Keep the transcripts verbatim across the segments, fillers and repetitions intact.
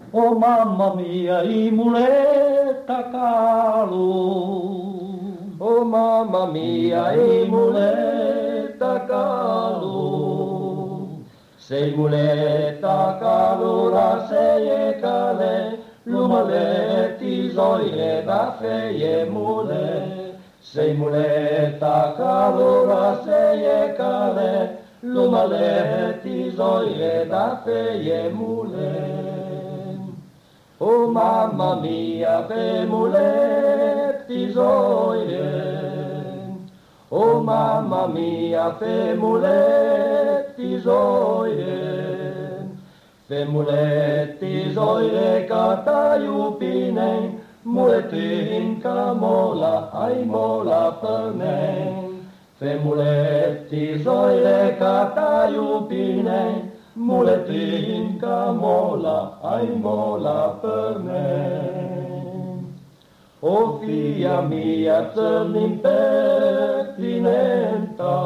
Oh mamma mia, i muletta calu. Oh mamma mia, i muletta calu. Sei muletta calura, sei e cale, lumaletti zoire da feie mule. Sei muletta calura, sei e cale, lumaletti zoire da feie mule. Oh mamma mia, pe muletti zoire. Oh mamma mia, pe muletti zoire. Pe muletti zoire cata iupine, muletin ca mola, ai mola per me. Pe muletti zoire cata iupine, muletin ca mola, ai mola per me. O figlia mia, țărni pertinenta,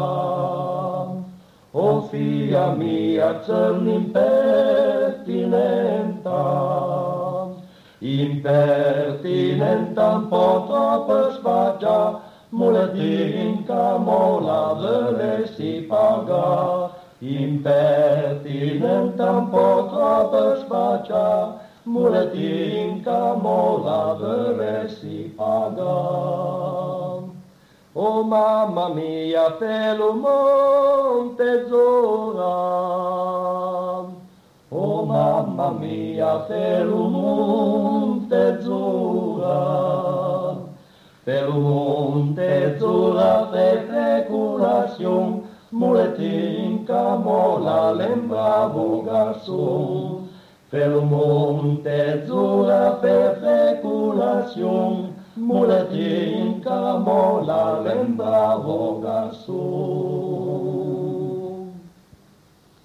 o figlia mia, țărni pertinenta, impertinenta potrapă spacea, muletin ca mola vele si paga. Impertinentam potrapă spacea, muletin ca mola vele si paga. O mamma mia, pe lu monte zora. O mamma mia, pe lu monte zora. Pe lu monte zora, pe feculacion, muletin ca mola lembravo garçon. Pel monte zura per feculacion, muletin ca mola lembravo garçon.